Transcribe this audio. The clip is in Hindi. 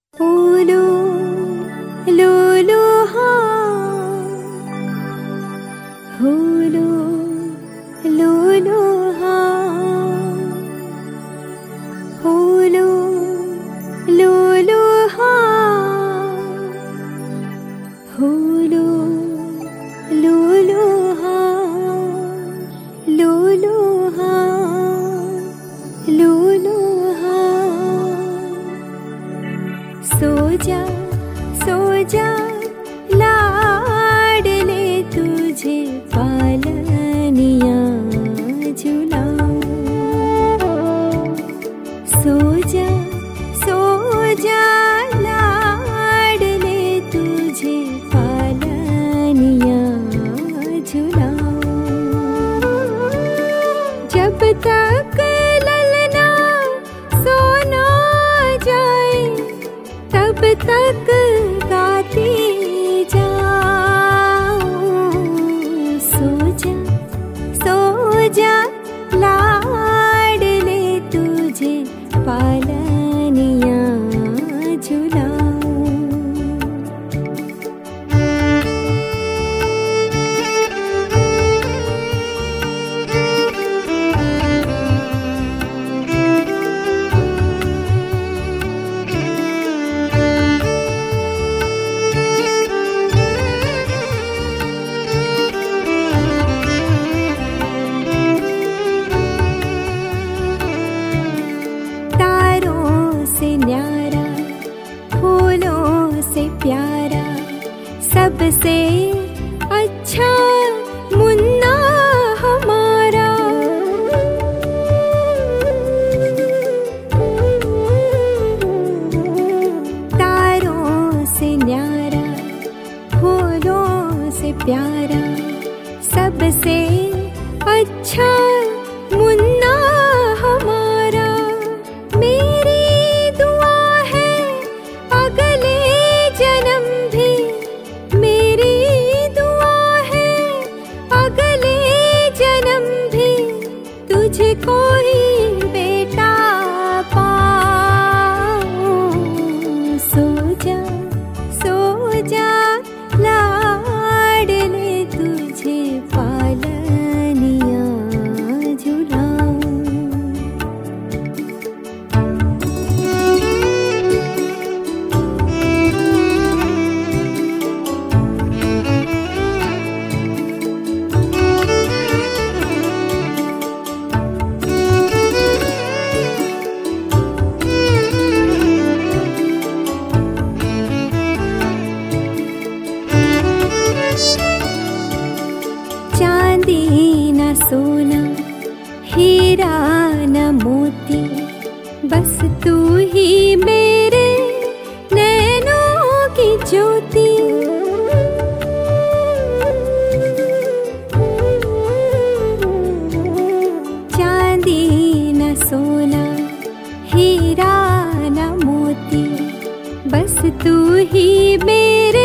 ओलो लोलो हाँ, होलो लोलो हाँ, होलो लोलो हाँ, होलो लोलो हाँ, लोलो हाँ, लोलो हाँ। सो जा लाडले तुझे पालनिया झुलाऊं। सो जा लाडले तुझे पालनिया झुलाऊं। जब तक ललना सो ना जाए तब तक गाती जाऊं। सो जा लाडले तुझे पालनिया झुलाऊं। न्यारा फूलों से प्यारा सबसे अच्छा मुन्ना हमारा। तारों से न्यारा फूलों से प्यारा सबसे अच्छा मुन्ना हमारा। तुझे कोई बेटा पाऊं। सो जा लाडले तुझे पालनिया झुलाऊं। चांदी न सोना हीरा न मोती बस तू ही मेरे नैनों की ज्योति। चांदी न सोना हीरा न मोती बस तू ही मेरे